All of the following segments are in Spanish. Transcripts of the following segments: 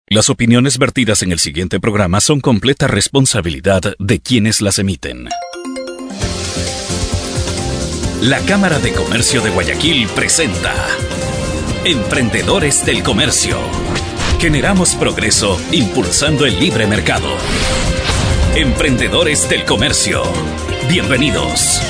Las opiniones vertidas en el siguiente programa son completa responsabilidad de quienes las emiten. La Cámara de Comercio de Guayaquil presenta Emprendedores del Comercio. Generamos progreso impulsando el libre mercado. Emprendedores del Comercio. Bienvenidos.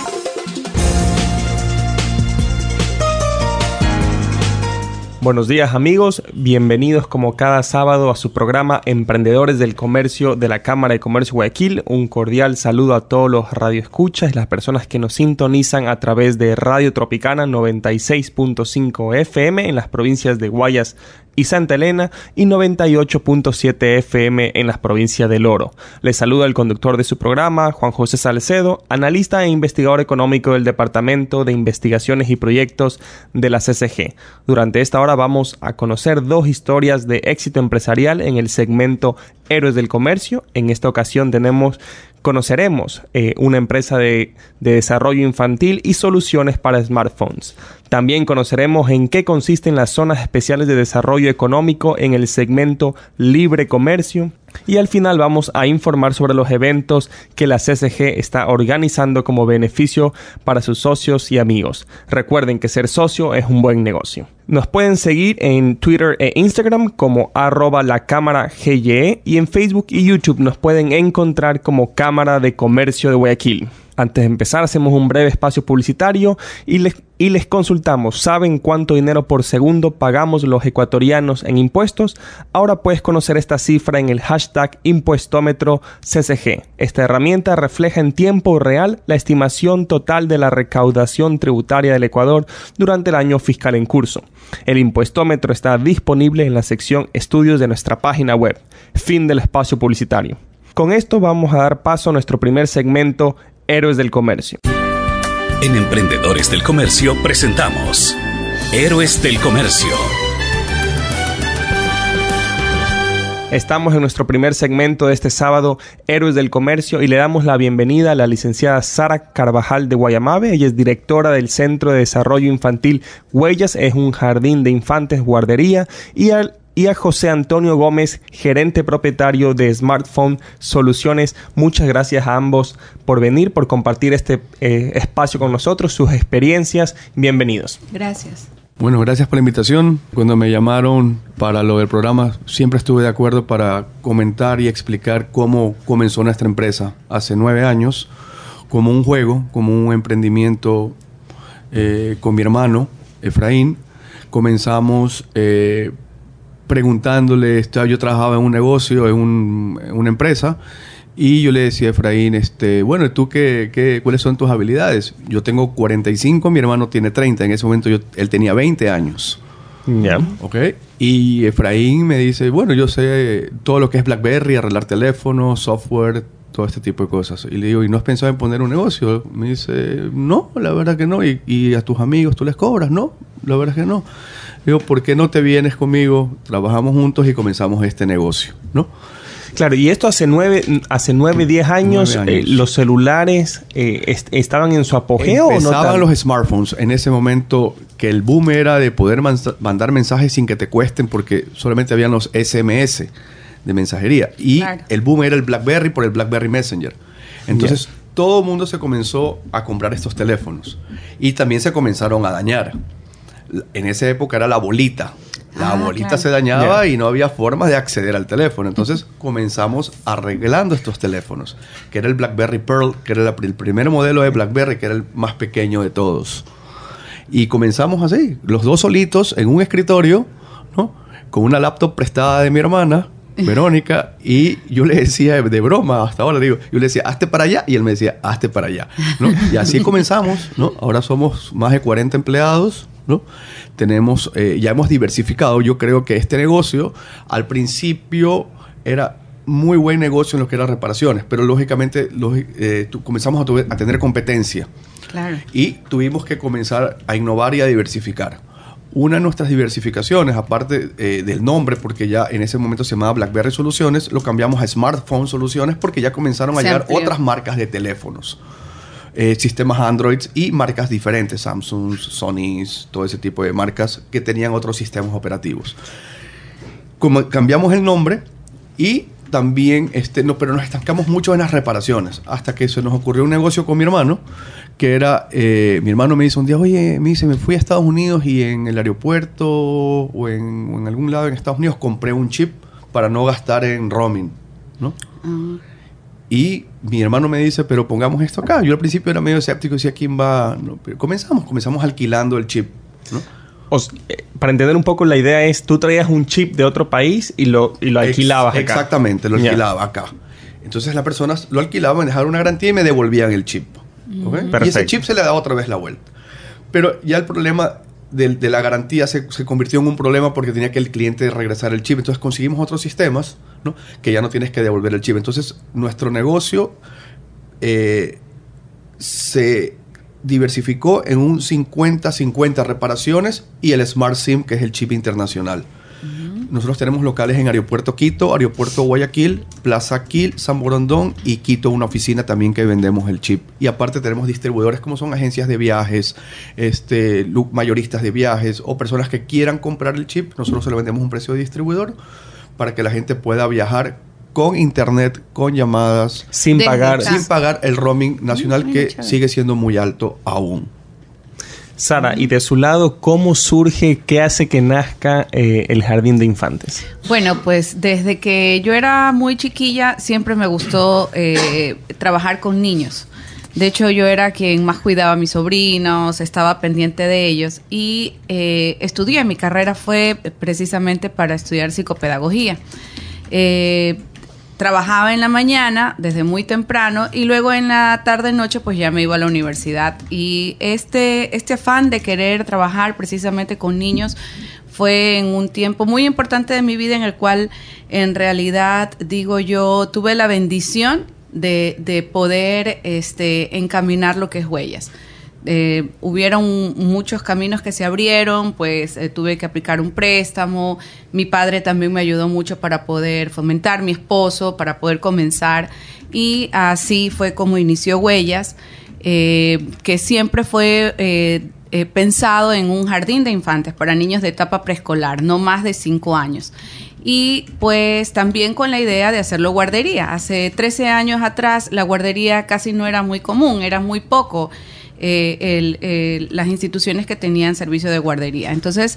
Buenos días amigos, bienvenidos como cada sábado a su programa Emprendedores del Comercio de la Cámara de Comercio Guayaquil. Un cordial saludo a todos los radioescuchas y las personas que nos sintonizan a través de Radio Tropicana 96.5 FM en las provincias de Guayas y Santa Elena y 98.7 FM en las provincias del Oro. Les saluda el conductor de su programa, Juan José Salcedo, analista e investigador económico del Departamento de Investigaciones y Proyectos de la CCG. Durante esta hora vamos a conocer dos historias de éxito empresarial en el segmento Héroes del Comercio. En esta ocasión conoceremos una empresa de desarrollo infantil y soluciones para smartphones. También conoceremos en qué consisten las zonas especiales de desarrollo económico en el segmento libre comercio. Y al final vamos a informar sobre los eventos que la CCG está organizando como beneficio para sus socios y amigos. Recuerden que ser socio es un buen negocio. Nos pueden seguir en Twitter e Instagram como @lacámaragye y en Facebook y YouTube nos pueden encontrar como Cámara de Comercio de Guayaquil. Antes de empezar, hacemos un breve espacio publicitario y les consultamos. ¿Saben cuánto dinero por segundo pagamos los ecuatorianos en impuestos? Ahora puedes conocer esta cifra en el hashtag impuestómetro CCG. Esta herramienta refleja en tiempo real la estimación total de la recaudación tributaria del Ecuador durante el año fiscal en curso. El impuestómetro está disponible en la sección Estudios de nuestra página web. Fin del espacio publicitario. Con esto vamos a dar paso a nuestro primer segmento, Héroes del Comercio. En Emprendedores del Comercio presentamos Héroes del Comercio. Estamos en nuestro primer segmento de este sábado, Héroes del Comercio, y le damos la bienvenida a la licenciada Sara Carvajal de Guayamabe. Ella es directora del Centro de Desarrollo Infantil Huellas, es un jardín de infantes guardería, y a José Antonio Gómez, gerente propietario de Smartphone Soluciones. Muchas gracias a ambos por venir, por compartir este espacio con nosotros, sus experiencias. Bienvenidos. Gracias. Bueno, gracias por la invitación. Cuando me llamaron para lo del programa, siempre estuve de acuerdo para comentar y explicar cómo comenzó nuestra empresa hace 9 años, como un juego, como un emprendimiento con mi hermano, Efraín. Comenzamos preguntándole, yo trabajaba en un negocio, en una empresa, y yo le decía a Efraín, bueno, ¿tú cuáles son tus habilidades? Yo tengo 45, mi hermano tiene 30, en ese momento él tenía 20 años. Ya. Okay. Y Efraín me dice, bueno, yo sé todo lo que es BlackBerry, arreglar teléfonos, software, todo este tipo de cosas. Y le digo, ¿y no has pensado en poner un negocio? Me dice, no, la verdad que no. ¿Y a tus amigos tú les cobras? No, la verdad que no. Digo, ¿por qué no te vienes conmigo? Trabajamos juntos y comenzamos este negocio, ¿no? Claro, y esto hace 10 años, los celulares estaban en su apogeo. Empezaban los smartphones en ese momento, que el boom era de poder mandar mensajes sin que te cuesten, porque solamente habían los SMS de mensajería. Y claro, el boom era el BlackBerry por el BlackBerry Messenger. Entonces, todo el mundo se comenzó a comprar estos teléfonos. Y también se comenzaron a dañar. En esa época era la bolita. La bolita claro, se dañaba y no había forma de acceder al teléfono. Entonces comenzamos arreglando estos teléfonos, que era el BlackBerry Pearl, que era el primer modelo de BlackBerry, que era el más pequeño de todos. Y comenzamos así, los dos solitos en un escritorio, ¿no? Con una laptop prestada de mi hermana, Verónica, y yo le decía de broma, hasta ahora digo, yo le decía, hazte para allá, y él me decía, hazte para allá, ¿no? Y así comenzamos, ¿no? Ahora somos más de 40 empleados, ¿no? Tenemos, ya hemos diversificado. Yo creo que este negocio al principio era muy buen negocio en lo que eran reparaciones, pero lógicamente comenzamos a tener competencia. Claro. Y tuvimos que comenzar a innovar y a diversificar. Una de nuestras diversificaciones, aparte del nombre, porque ya en ese momento se llamaba BlackBerry Soluciones, lo cambiamos a Smartphone Soluciones porque ya comenzaron a llegar otras marcas de teléfonos. Sistemas Android y marcas diferentes, Samsung, Sony, todo ese tipo de marcas que tenían otros sistemas operativos. cambiamos el nombre y también, pero nos estancamos mucho en las reparaciones, hasta que se nos ocurrió un negocio con mi hermano, que era, mi hermano me dice un día, oye, me fui a Estados Unidos y en el aeropuerto o en algún lado en Estados Unidos compré un chip para no gastar en roaming, ¿no? Uh-huh. Y mi hermano me dice, pero pongamos esto acá. Yo al principio era medio escéptico y decía, ¿quién va? No, pero comenzamos alquilando el chip, ¿no? Para entender un poco, la idea es, tú traías un chip de otro país y lo alquilabas acá. Exactamente, lo alquilaba acá. Entonces las personas lo alquilaban, me dejaban una garantía y me devolvían el chip. ¿Okay? Y ese chip se le daba otra vez la vuelta. Pero ya el problema de la garantía se convirtió en un problema porque tenía que el cliente regresar el chip. Entonces conseguimos otros sistemas, ¿no? Que ya no tienes que devolver el chip. Entonces nuestro negocio se diversificó en un 50-50 reparaciones y el Smart SIM, que es el chip internacional. Uh-huh. Nosotros tenemos locales en Aeropuerto Quito, Aeropuerto Guayaquil, Plaza Quil, San Borondón y Quito, una oficina también que vendemos el chip. Y aparte tenemos distribuidores como son agencias de viajes, mayoristas de viajes o personas que quieran comprar el chip. Nosotros se lo vendemos a un precio de distribuidor para que la gente pueda viajar con internet, con llamadas, sin pagar el roaming nacional, que sigue siendo muy alto aún. Sara, y de su lado, ¿cómo surge, qué hace que nazca el Jardín de Infantes? Bueno, pues desde que yo era muy chiquilla siempre me gustó trabajar con niños. De hecho, yo era quien más cuidaba a mis sobrinos, estaba pendiente de ellos y estudié. Mi carrera fue precisamente para estudiar psicopedagogía. Trabajaba en la mañana desde muy temprano y luego en la tarde-noche pues ya me iba a la universidad. Y este afán de querer trabajar precisamente con niños fue en un tiempo muy importante de mi vida en el cual en realidad, digo yo, tuve la bendición de poder encaminar lo que es Huellas. Hubieron muchos caminos que se abrieron, pues tuve que aplicar un préstamo. Mi padre también me ayudó mucho para poder fomentar, mi esposo, para poder comenzar, y así fue como inició Huellas, que siempre fue pensado en un jardín de infantes para niños de etapa preescolar, no más de 5 años. Y pues también con la idea de hacerlo guardería. Hace 13 años atrás la guardería casi no era muy común, era muy poco las instituciones que tenían servicio de guardería. Entonces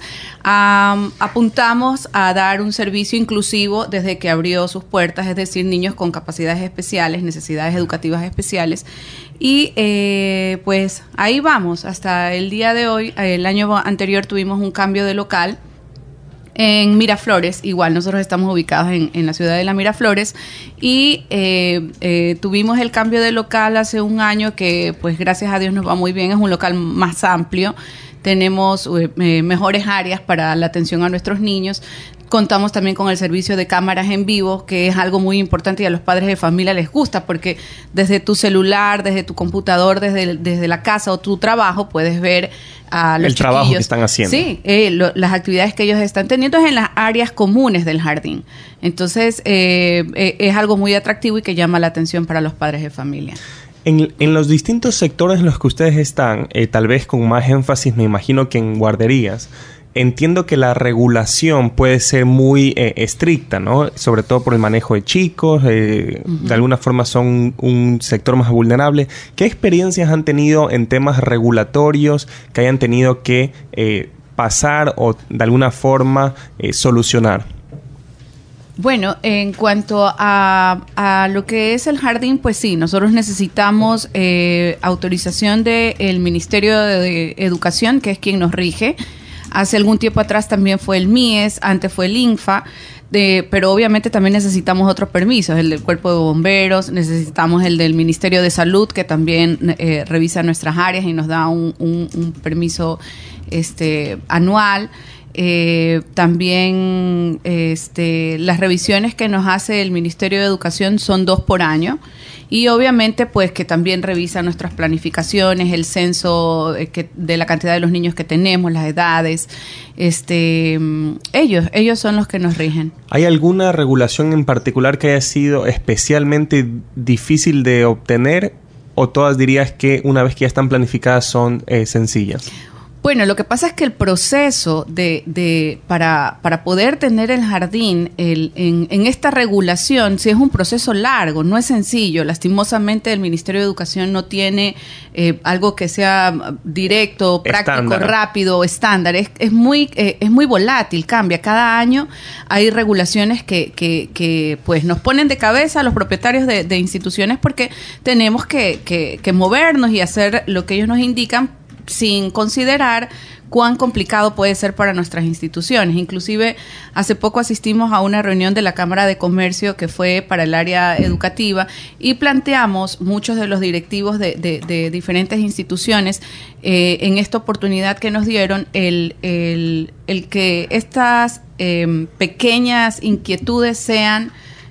apuntamos a dar un servicio inclusivo desde que abrió sus puertas, es decir, niños con capacidades especiales, necesidades educativas especiales. Y pues ahí vamos hasta el día de hoy. El año anterior tuvimos un cambio de local en Miraflores. Igual nosotros estamos ubicados en la ciudad de la Miraflores y tuvimos el cambio de local hace un año que pues gracias a Dios nos va muy bien. Es un local más amplio, tenemos mejores áreas para la atención a nuestros niños. Contamos también con el servicio de cámaras en vivo, que es algo muy importante y a los padres de familia les gusta, porque desde tu celular, desde tu computador, desde la casa o tu trabajo, puedes ver a los el trabajo que están haciendo. Sí, las actividades que ellos están teniendo es en las áreas comunes del jardín. Entonces, es algo muy atractivo y que llama la atención para los padres de familia. En los distintos sectores en los que ustedes están, tal vez con más énfasis, me imagino que en guarderías, entiendo que la regulación puede ser muy estricta, ¿no? Sobre todo por el manejo de chicos, de alguna forma son un sector más vulnerable. ¿Qué experiencias han tenido en temas regulatorios que hayan tenido que pasar o de alguna forma solucionar? Bueno, en cuanto a lo que es el jardín, pues sí, nosotros necesitamos autorización del Ministerio de Educación, que es quien nos rige. Hace algún tiempo atrás también fue el MIES, antes fue el INFA, pero obviamente también necesitamos otros permisos, el del Cuerpo de Bomberos, necesitamos el del Ministerio de Salud, que también revisa nuestras áreas y nos da un permiso anual. También las revisiones que nos hace el Ministerio de Educación son 2 por año. Y obviamente pues que también revisa nuestras planificaciones, el censo de la cantidad de los niños que tenemos, las edades. Ellos son los que nos rigen. ¿Hay alguna regulación en particular que haya sido especialmente difícil de obtener o todas dirías que una vez que ya están planificadas son sencillas? Bueno, lo que pasa es que el proceso para poder tener el jardín en esta regulación, sí es un proceso largo, no es sencillo. Lastimosamente el Ministerio de Educación no tiene algo que sea directo, práctico, estándar, rápido, estándar. Es muy volátil, cambia. Cada año hay regulaciones que pues nos ponen de cabeza a los propietarios de instituciones porque tenemos que movernos y hacer lo que ellos nos indican sin considerar cuán complicado puede ser para nuestras instituciones. Inclusive, hace poco asistimos a una reunión de la Cámara de Comercio que fue para el área educativa y planteamos muchos de los directivos de diferentes instituciones en esta oportunidad que nos dieron el que estas pequeñas inquietudes sean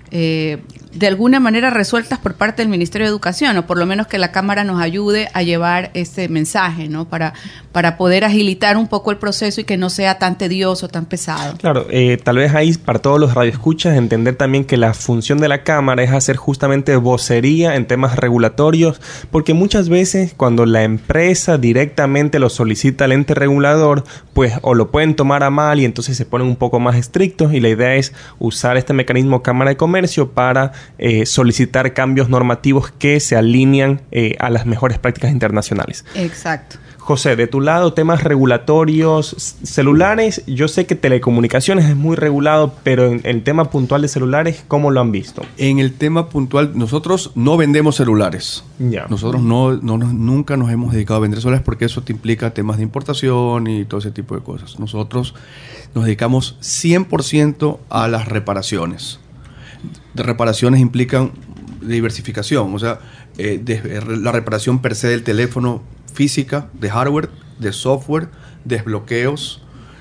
de alguna manera resueltas por parte del Ministerio de Educación, o por lo menos que la Cámara nos ayude a llevar ese mensaje, ¿no? Para poder agilitar un poco el proceso y que no sea tan tedioso, tan pesado. Claro, tal vez ahí para todos los radioescuchas entender también que la función de la Cámara es hacer justamente vocería en temas regulatorios, porque muchas veces cuando la empresa directamente lo solicita al ente regulador, pues o lo pueden tomar a mal y entonces se ponen un poco más estrictos, y la idea es usar este mecanismo Cámara de Comercio para solicitar cambios normativos que se alinean a las mejores prácticas internacionales. Exacto. José, de tu lado, temas regulatorios, celulares, yo sé que telecomunicaciones es muy regulado, pero en el tema puntual de celulares, ¿cómo lo han visto? En el tema puntual, nosotros no vendemos celulares. Ya. Nosotros nunca nos hemos dedicado a vender celulares porque eso te implica temas de importación y todo ese tipo de cosas. Nosotros nos dedicamos 100% a las reparaciones. De reparaciones implican diversificación, o sea, la reparación per se del teléfono física, de hardware, de software, desbloqueos,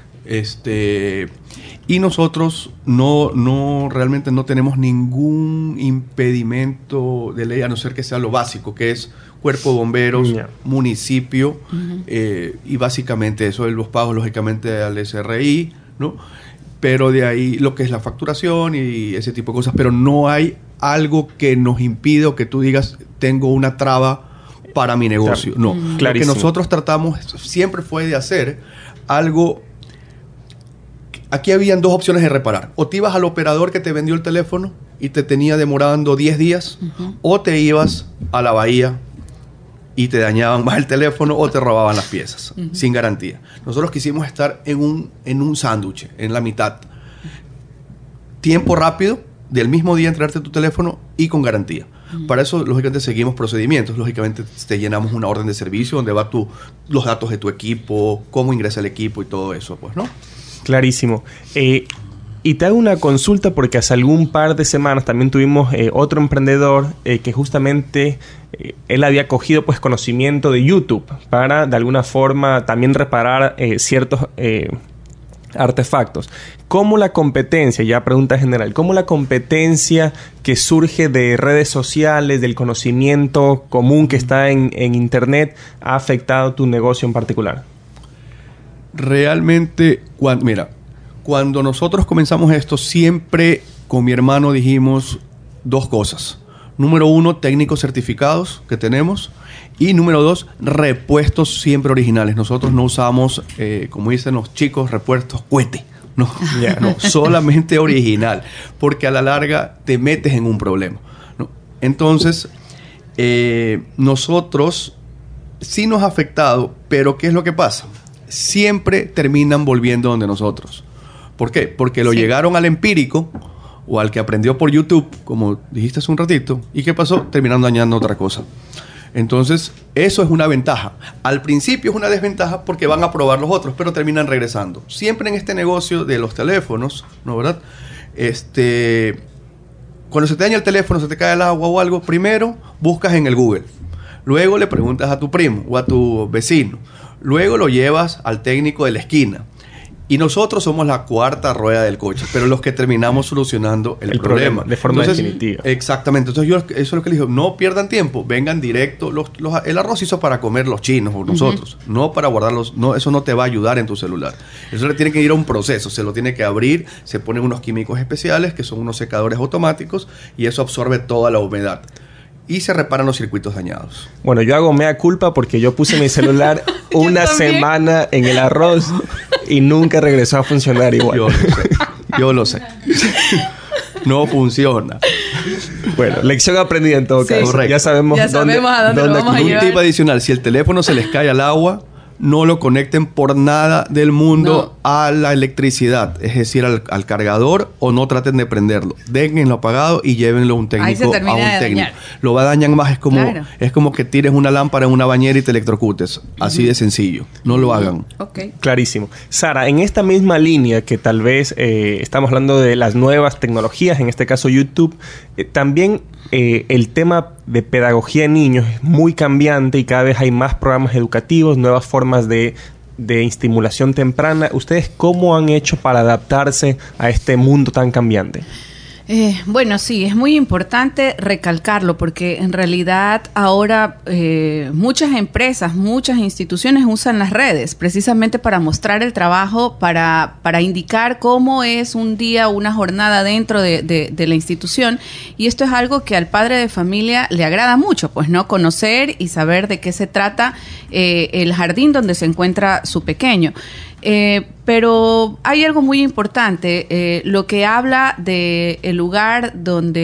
y nosotros realmente no tenemos ningún impedimento de ley, a no ser que sea lo básico, que es cuerpo de bomberos, municipio, y básicamente eso, los pagos lógicamente al SRI, ¿no? Pero de ahí lo que es la facturación y ese tipo de cosas, pero no hay algo que nos impida o que tú digas, tengo una traba para mi negocio. Claro. No, lo que nosotros tratamos siempre fue de hacer algo. Aquí habían dos opciones de reparar. O te ibas al operador que te vendió el teléfono y te tenía demorando 10 días, o te ibas a la bahía y te dañaban más el teléfono o te robaban las piezas, sin garantía. Nosotros quisimos estar en un sándwich, en la mitad. Tiempo rápido, del mismo día entregarte tu teléfono y con garantía. Para eso, lógicamente, seguimos procedimientos. Lógicamente, te llenamos una orden de servicio donde va los datos de tu equipo, cómo ingresa el equipo y todo eso, pues, ¿no? Clarísimo. Y te hago una consulta porque hace algún par de semanas también tuvimos otro emprendedor que justamente él había cogido pues conocimiento de YouTube para de alguna forma también reparar ciertos artefactos. ¿Cómo la competencia, ya pregunta general, cómo la competencia que surge de redes sociales, del conocimiento común que está en Internet, ha afectado tu negocio en particular? Realmente, cuando nosotros comenzamos esto, siempre con mi hermano dijimos dos cosas. Número 1, técnicos certificados que tenemos. Y número 2, repuestos siempre originales. Nosotros no usamos, como dicen los chicos, repuestos cohete. No, no, solamente original. Porque a la larga te metes en un problema, ¿no? Entonces, nosotros sí nos ha afectado, pero ¿qué es lo que pasa? Siempre terminan volviendo donde nosotros. ¿Por qué? Porque lo llegaron al empírico o al que aprendió por YouTube, como dijiste hace un ratito, ¿y qué pasó? Terminaron dañando otra cosa. Entonces, eso es una ventaja. Al principio es una desventaja porque van a probar los otros, pero terminan regresando. Siempre en este negocio de los teléfonos, ¿no, verdad? Cuando se te daña el teléfono, se te cae el agua o algo, primero buscas en el Google. Luego le preguntas a tu primo o a tu vecino. Luego lo llevas al técnico de la esquina. Y nosotros somos la cuarta rueda del coche, pero los que terminamos solucionando el problema. De forma definitiva. Exactamente. Entonces, eso es lo que le digo. No pierdan tiempo. Vengan directo. El arroz hizo para comer los chinos o nosotros. No para guardarlos. No, eso no te va a ayudar en tu celular. Eso le tiene que ir a un proceso. Se lo tiene que abrir. Se ponen unos químicos especiales, que son unos secadores automáticos, y eso absorbe toda la humedad. y se reparan los circuitos dañados. Bueno, yo hago mea culpa porque yo puse mi celular una semana en el arroz y nunca regresó a funcionar igual. Yo lo sé. No funciona. Bueno, lección aprendida en todo caso. Correcto. Ya sabemos a dónde lo vamos a Un llevar. tip adicional, si el teléfono se les cae al agua, no lo conecten por nada del mundo a la electricidad, es decir, al cargador, o no traten de prenderlo. Déjenlo apagado y llévenlo a un técnico. Lo va a dañar más. Es como que tires una lámpara en una bañera y te electrocutes. Así de sencillo. No lo hagan. Okay. Clarísimo. Sara, en esta misma línea que tal vez estamos hablando de las nuevas tecnologías, en este caso YouTube, también el tema de pedagogía en niños es muy cambiante y cada vez hay más programas educativos, nuevas formas de estimulación temprana. ¿Ustedes cómo han hecho para adaptarse a este mundo tan cambiante? Bueno, sí, es muy importante recalcarlo porque en realidad ahora muchas empresas, muchas instituciones usan las redes precisamente para mostrar el trabajo, para indicar cómo es un día, una jornada dentro de la institución, y esto es algo que al padre de familia le agrada mucho, pues, ¿no? Conocer y saber de qué se trata el jardín donde se encuentra su pequeño. Pero hay algo muy importante, lo que habla de el lugar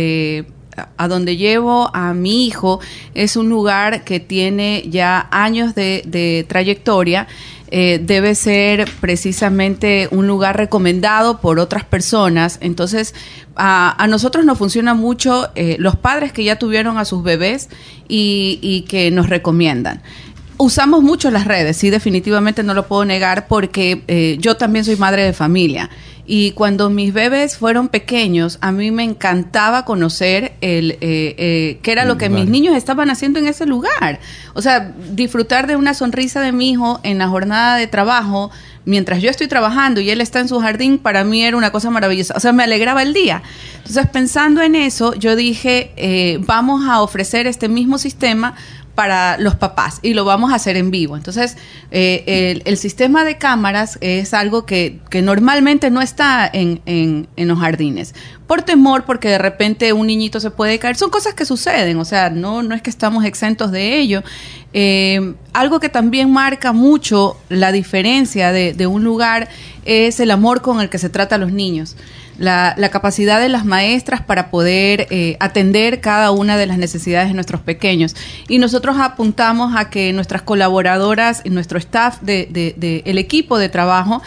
a donde llevo a mi hijo es un lugar que tiene ya años de trayectoria. Debe ser precisamente un lugar recomendado por otras personas. Entonces, a nosotros nos funciona mucho los padres que ya tuvieron a sus bebés y que nos recomiendan. Usamos mucho las redes, sí, definitivamente no lo puedo negar porque yo también soy madre de familia. Y cuando mis bebés fueron pequeños, a mí me encantaba conocer qué era lo que mis niños estaban haciendo en ese lugar. O sea, disfrutar de una sonrisa de mi hijo en la jornada de trabajo, mientras yo estoy trabajando y él está en su jardín, para mí era una cosa maravillosa. O sea, me alegraba el día. Entonces, pensando en eso, yo dije, vamos a ofrecer este mismo sistema para los papás y lo vamos a hacer en vivo. Entonces, el sistema de cámaras es algo que normalmente no está en los jardines. Por temor, porque de repente un niñito se puede caer. Son cosas que suceden, o sea, no es que estamos exentos de ello. Algo que también marca mucho la diferencia de un lugar es el amor con el que se trata a los niños. La capacidad de las maestras para poder atender cada una de las necesidades de nuestros pequeños. Y nosotros apuntamos a que nuestras colaboradoras y nuestro staff el equipo de trabajo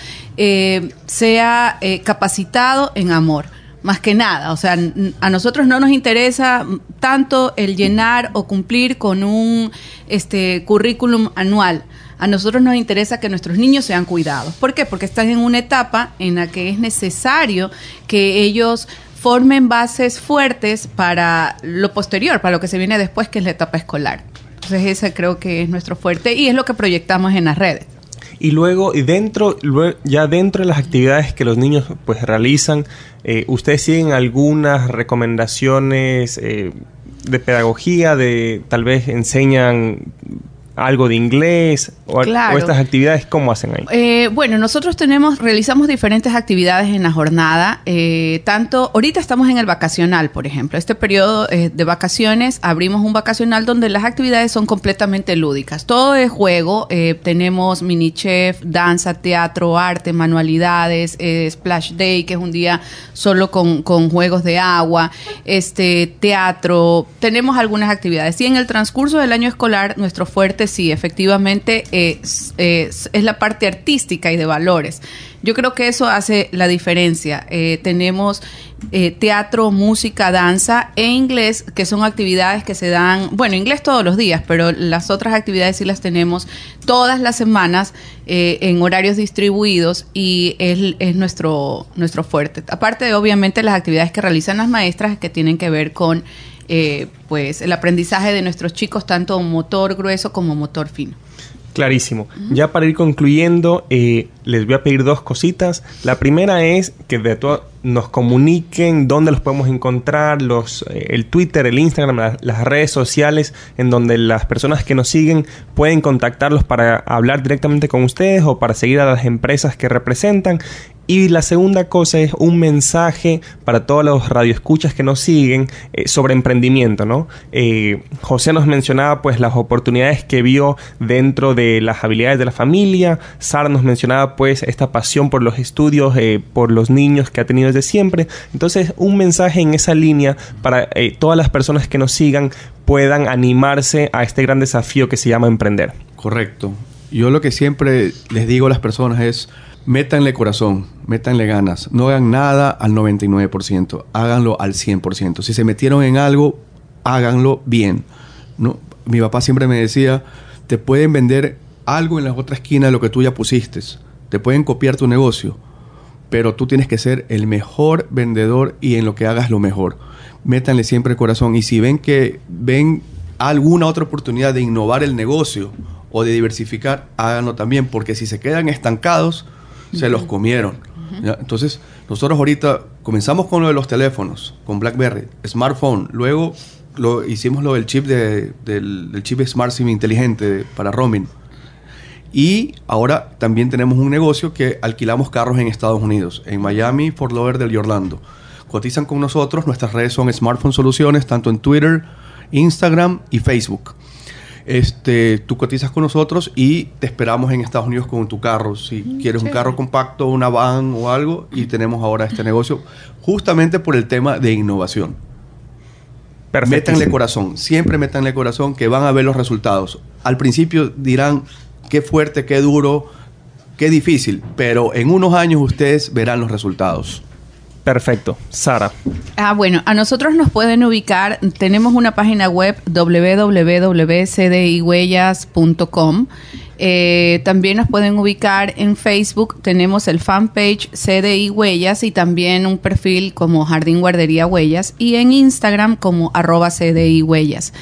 sea capacitado en amor. Más que nada, o sea, a nosotros no nos interesa tanto el llenar o cumplir con un currículum anual. A nosotros nos interesa que nuestros niños sean cuidados. ¿Por qué? Porque están en una etapa en la que es necesario que ellos formen bases fuertes para lo posterior, para lo que se viene después, que es la etapa escolar. Entonces ese creo que es nuestro fuerte y es lo que proyectamos en las redes. Y luego, ya dentro de las actividades que los niños pues realizan, ¿ustedes siguen algunas recomendaciones de pedagogía, tal vez enseñan algo de inglés o estas actividades? ¿Cómo hacen ahí? Bueno, nosotros realizamos diferentes actividades en la jornada. Ahorita estamos en el vacacional, por ejemplo. Este periodo de vacaciones abrimos un vacacional donde las actividades son completamente lúdicas. Todo es juego. Tenemos mini chef, danza, teatro, arte, manualidades, splash day, que es un día solo con juegos de agua, teatro. Tenemos algunas actividades. Y en el transcurso del año escolar, nuestro fuerte sí, efectivamente es la parte artística y de valores. Yo creo que eso hace la diferencia. Tenemos teatro, música, danza e inglés, que son actividades que se dan, bueno, inglés todos los días, pero las otras actividades sí las tenemos todas las semanas en horarios distribuidos y es nuestro fuerte. Aparte de, obviamente, las actividades que realizan las maestras que tienen que ver con pues el aprendizaje de nuestros chicos, tanto motor grueso como motor fino. Clarísimo. Ya para ir concluyendo, les voy a pedir dos cositas. La primera es que nos comuniquen dónde los podemos encontrar, el Twitter, el Instagram, las redes sociales, en donde las personas que nos siguen pueden contactarlos para hablar directamente con ustedes o para seguir a las empresas que representan. Y la segunda cosa es un mensaje para todos los radioescuchas que nos siguen sobre emprendimiento, ¿no? José nos mencionaba pues las oportunidades que vio dentro de las habilidades de la familia. Sara nos mencionaba pues esta pasión por los estudios, por los niños que ha tenido desde siempre. Entonces, un mensaje en esa línea para todas las personas que nos sigan puedan animarse a este gran desafío que se llama emprender. Correcto. Yo lo que siempre les digo a las personas es: métanle corazón, métanle ganas. No hagan nada al 99%, háganlo al 100%. Si se metieron en algo, háganlo bien, ¿no? Mi papá siempre me decía, te pueden vender algo en la otra esquina de lo que tú ya pusiste. Te pueden copiar tu negocio, pero tú tienes que ser el mejor vendedor y en lo que hagas lo mejor. Métanle siempre corazón. Y si ven alguna otra oportunidad de innovar el negocio o de diversificar, háganlo también, porque si se quedan estancados, se los comieron. ¿Ya? Entonces, nosotros ahorita comenzamos con lo de los teléfonos, con BlackBerry, smartphone. Luego hicimos lo del chip del chip Smart SIM inteligente para roaming. Y ahora también tenemos un negocio que alquilamos carros en Estados Unidos, en Miami, Fort Lauderdale y Orlando. Cotizan con nosotros. Nuestras redes son Smartphone Soluciones, tanto en Twitter, Instagram y Facebook. Tú cotizas con nosotros y te esperamos en Estados Unidos con tu carro. Si quieres un carro compacto, una van o algo, y tenemos ahora este negocio justamente por el tema de innovación. Métanle corazón, siempre métanle corazón, que van a ver los resultados. Al principio dirán, qué fuerte, qué duro, qué difícil, pero en unos años ustedes verán los resultados. Perfecto. Sara. Bueno, a nosotros nos pueden ubicar, tenemos una página web www.cdihuellas.com. También nos pueden ubicar en Facebook, tenemos el fanpage CDI Huellas y también un perfil como Jardín Guardería Huellas, y en Instagram como @CDI Huellas.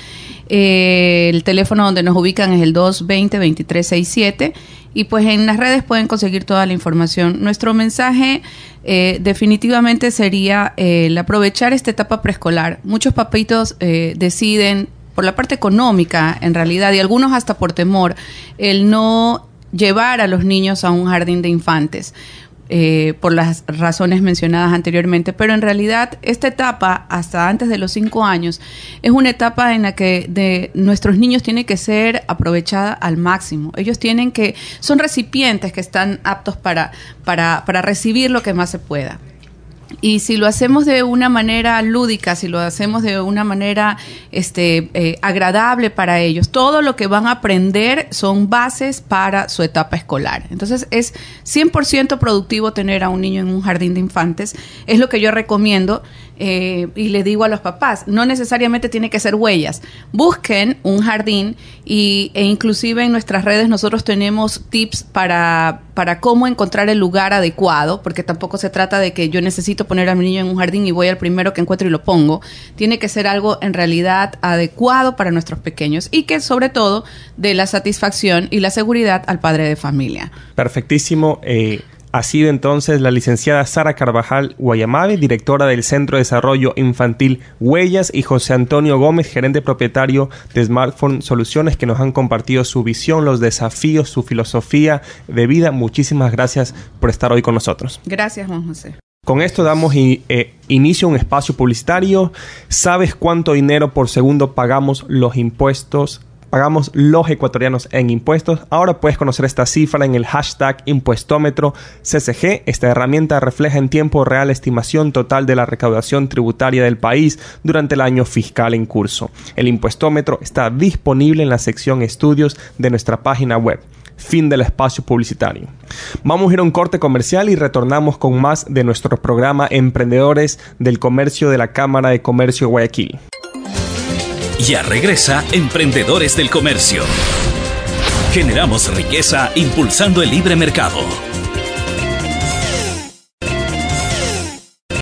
El teléfono donde nos ubican es el 220-2367 y pues en las redes pueden conseguir toda la información. Nuestro mensaje definitivamente sería el aprovechar esta etapa preescolar. Muchos papitos deciden por la parte económica en realidad, y algunos hasta por temor, el no llevar a los niños a un jardín de infantes. Por las razones mencionadas anteriormente, pero en realidad esta etapa, hasta antes de los 5 años, es una etapa en la que nuestros niños tienen que ser aprovechada al máximo. Ellos son recipientes que están aptos para recibir lo que más se pueda. Y si lo hacemos de una manera lúdica, si lo hacemos de una manera agradable para ellos, todo lo que van a aprender son bases para su etapa escolar. Entonces es 100% productivo tener a un niño en un jardín de infantes. Es lo que yo recomiendo y le digo a los papás, no necesariamente tiene que ser Huellas. Busquen un jardín e inclusive en nuestras redes nosotros tenemos tips para cómo encontrar el lugar adecuado, porque tampoco se trata de que yo necesito poner a mi niño en un jardín y voy al primero que encuentro y lo pongo. Tiene que ser algo en realidad adecuado para nuestros pequeños y que sobre todo dé la satisfacción y la seguridad al padre de familia. Perfectísimo. Ha sido entonces la licenciada Sara Carvajal Guayamabe, directora del Centro de Desarrollo Infantil Huellas, y José Antonio Gómez, gerente propietario de Smartphone Soluciones, que nos han compartido su visión, los desafíos, su filosofía de vida. Muchísimas gracias por estar hoy con nosotros. Gracias, Juan José. Con esto damos inicio a un espacio publicitario. ¿Sabes cuánto dinero por segundo pagamos los ecuatorianos en impuestos? Ahora puedes conocer esta cifra en el hashtag impuestómetro CCG. Esta herramienta refleja en tiempo real la estimación total de la recaudación tributaria del país durante el año fiscal en curso. El impuestómetro está disponible en la sección estudios de nuestra página web. Fin del espacio publicitario. Vamos a ir a un corte comercial y retornamos con más de nuestro programa Emprendedores del Comercio de la Cámara de Comercio de Guayaquil. Ya regresa Emprendedores del Comercio. Generamos riqueza impulsando el libre mercado.